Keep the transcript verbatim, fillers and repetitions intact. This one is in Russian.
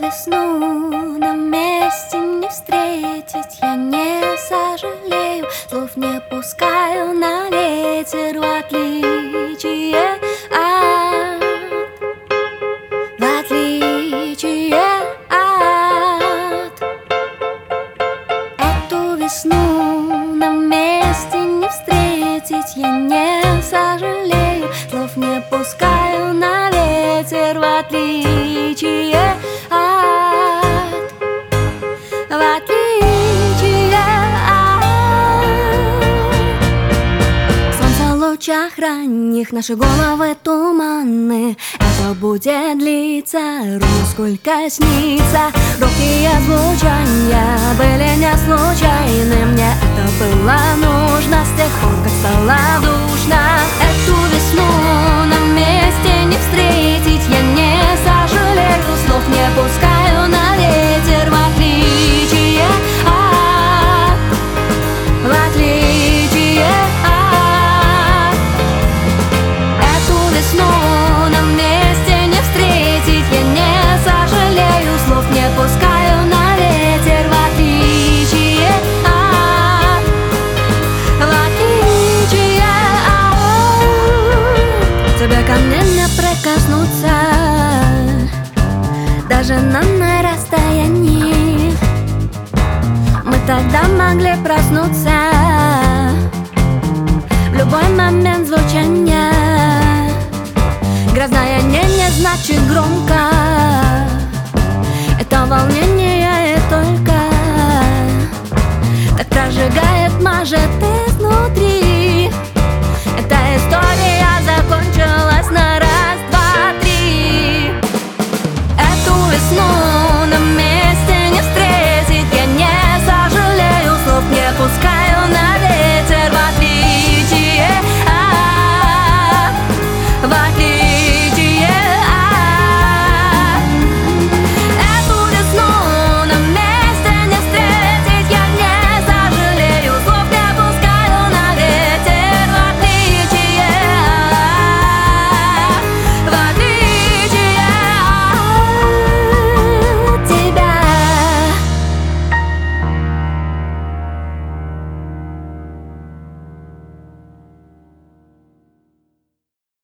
весну на месте не встретить. Я не сожалею, слов не пускаю на ветер. В отличие от, в отличие от эту весну на месте не встретить. Я не сожалею, слов не пускаю на ветер. В отличие от, в отличие от солнца в лучах ранних, наши головы туманны. Это будет длиться ровно сколько снится. Робкие звучания были не случайны. Мне это было нужно с тех пор, как стало душно. Эту весну на месте не встретить. Я не сожалею, слов не пускаю на ветер. В отличие от, в отличие от эту весну на месте не встретить. Я не сожалею, слов не пускаю на ветер. В отличие от, в отличие от тебя ко мне не прикоснуться, даже на расстоянии. Мы тогда могли проснуться в любой момент звучания. Грозная не, не значит громко. Это волнение и только так прожигает, может, изнутри. Эта история закончилась на раз, два, три. Эту весну